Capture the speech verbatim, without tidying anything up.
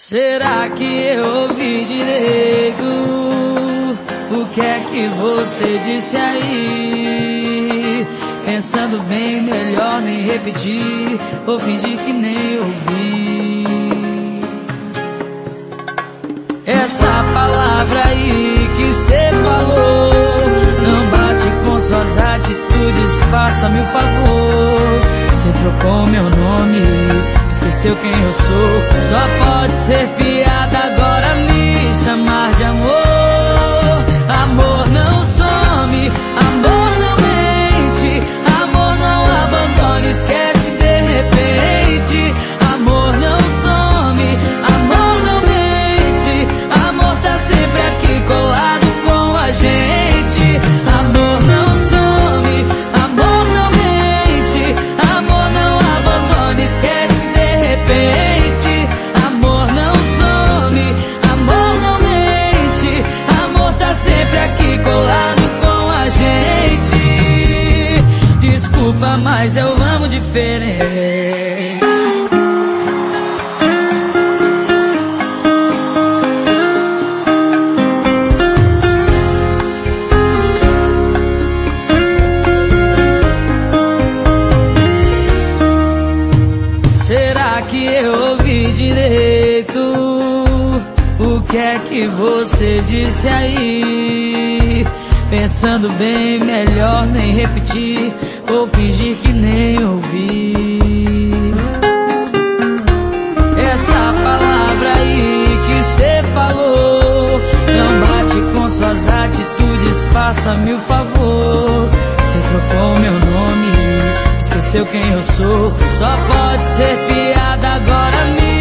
Será que eu ouvi direito? O que é que você disse aí? Pensando bem, melhor nem repetir ou fingir que nem ouvi. Essa palavra aí que cê falou não bate com suas atitudes, faça-me o favor. Cê trocou meu nome, esqueceu quem eu sou. Só pode ser piada agora me chamar de amor. Amor não some, amor não mente, amor não abandona, esquece de repente. Amor não some, amor não mente, amor tá sempre aqui colado com a gente. Amor não some, amor não mente, amor não abandona, esquece de repente. Amor não some, amor não mente, amor tá sempre aqui colado com a gente. Desculpa, mas eu amo diferente. Será que eu ouvi direito? O que é que você disse aí? Pensando bem, melhor nem repetir ou fingir que nem ouvi. Essa palavra aí que cê falou não bate com suas atitudes, faça-me o favor. Cê trocou meu nome, esqueceu quem eu sou. Só pode ser piada agora me